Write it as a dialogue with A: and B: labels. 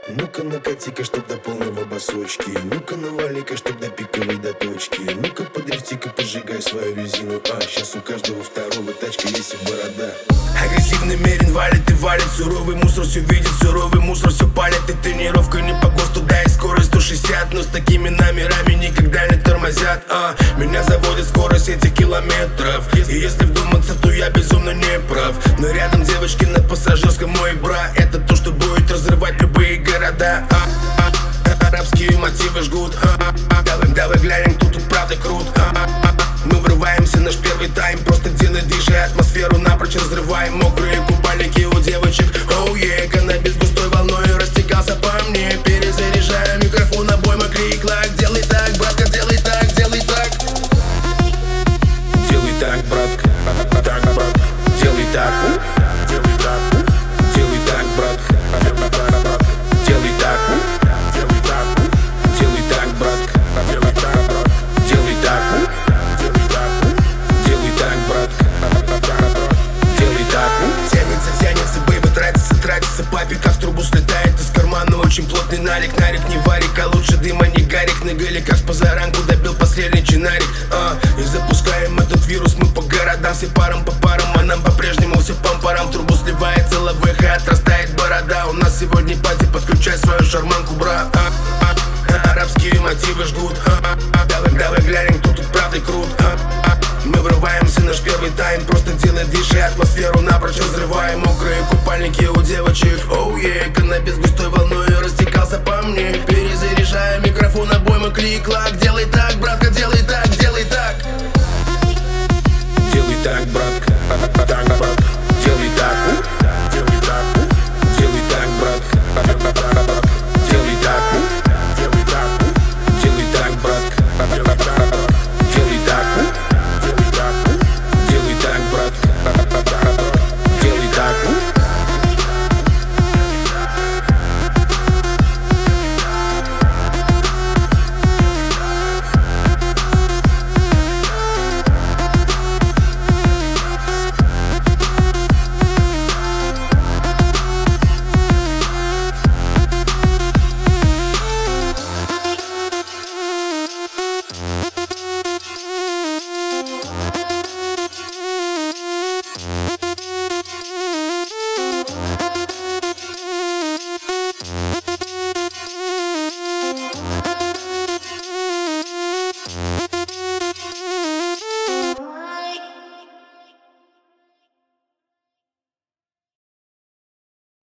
A: Ну-ка накати-ка, чтоб до полного басочки. Ну-ка навали-ка, чтоб до пиковой до точки. Ну-ка подрифти-ка, пожигай свою резину. Сейчас у каждого второго тачка есть и борода. Агрессивный мерин валит и валит. Суровый мусор все видит, суровый мусор все палит. И тренировка не по ГОСТу, да и скорость 160. Но с такими номерами никогда не тормозят. Меня заводит скорость этих километров. И если вдуматься, то я безумно не прав. Но рядом девочки на пассажирском, мой бра. Это то, что будет разрывать любые города. Арабские мотивы жгут. Давай глянем, кто тут правда крут. Мы врываемся, наш первый тайм. Просто делай движ и атмосферу напрочь разрываем. Мокрые купальники у девочек. Оу е, каннабис густой волной растекался по мне. Перезаряжаю микрофон, обойма, клик-клак. Делай так, братка, делай так, делай так. Делай так, братка, так, братка. Делай так, делай так. Делай так, братка, делай так. Делай так, делай так, братка, делай так. Делай так, делай так, братка, делай так. Тянется, бэйби, тратится, папик, как в трубу слетает из кармана. Очень плотный налик, нарик, не варик, а лучше дыма, не гарик. На галиках с позаранку добил последний чинарик. И запускаем этот вирус мы по городам. Все парам по парам, а нам по-прежнему все пам-парам. В трубу сливается ЛВХ, отрастает борода. У нас сегодня пати, подключай свою шарманку, бра. Арабские мотивы жгут. Давай глянем, кто тут правда крут. Мы врываемся, наш первый тайм. Просто делай движ и атмосферу напрочь разрываем. Мокрые купальники у девочек. Оу е, каннабис густой волной растекался по мне. Перезаряжаю микрофон, обойма, клик-клак. Делай так,